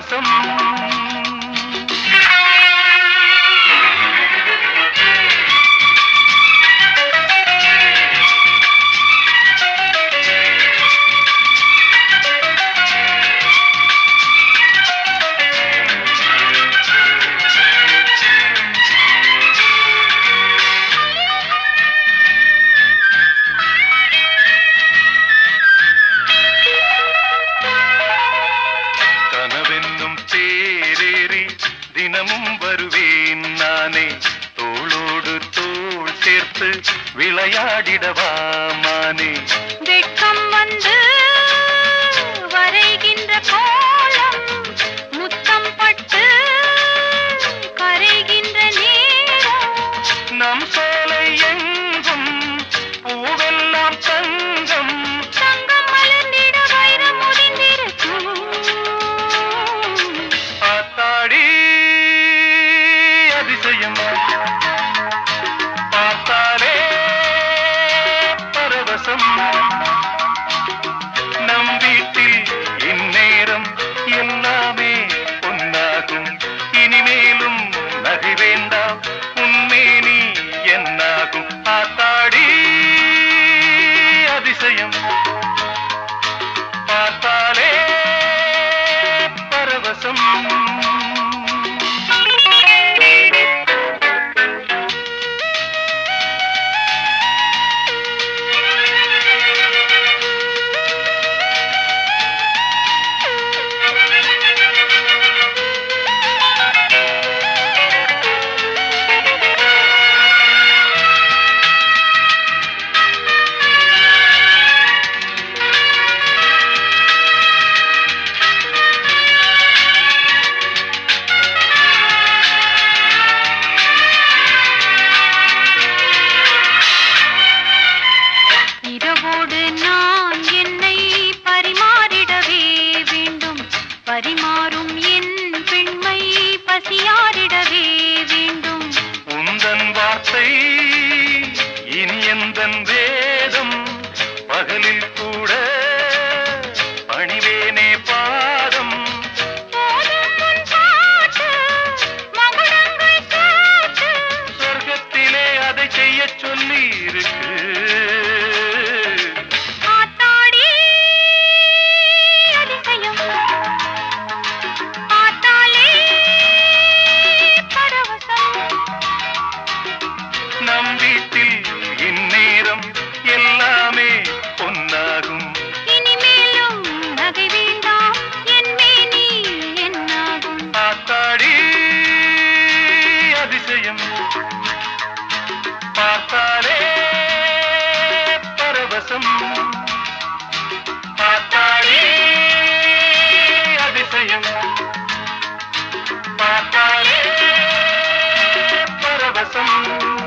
பரவசம். தினமும் வருவேன் நானே தோளோடு தோள் சேர்த்து விளையாடிடவா மானே. வெட்கம் வந்து வரைகின்ற கோலம் முத்தம் பட்டு கரைகின்ற நேரம் நம் சோலை எங்கும் பூவெல்லாம் தங்கம் தங்கம் மலர்ந்திட வைரம் முடிந்திருக்கும். ஆத்தாடி அதிசயம் பார்த்தாலே பரவசம். நம் வீட்டில் இந்நேரம் எல்லாமே பொன்னாகும். இனிமேலும் நகை வேண்டாம் உன்மேனி என்னாகும். ஆத்தாடி அதிசயம் பார்த்தாலே பரவசம். நான் என்னை பரிமாறிடவே வேண்டும். பரிமாறும் என் பெண்மை பசியாரிடவே வேண்டும். உந்தன் வார்த்தை இனி எந்தன் வேதம். பகலில் கூட பணிவேனே பாதம். சொர்க்கத்திலே அதை செய்ய சொல்லி இருக்கு. நம் வீட்டில் இந்நேரம் எல்லாமே பொன்னாகும். இனிமேலும் நகை வேண்டாம் என் மேனி என்னாகும். ஆத்தாடி அதிசயம் பார்த்தாலே பரவசம். ஆத்தாடி அதிசயம் பார்த்தாலே பரவசம்.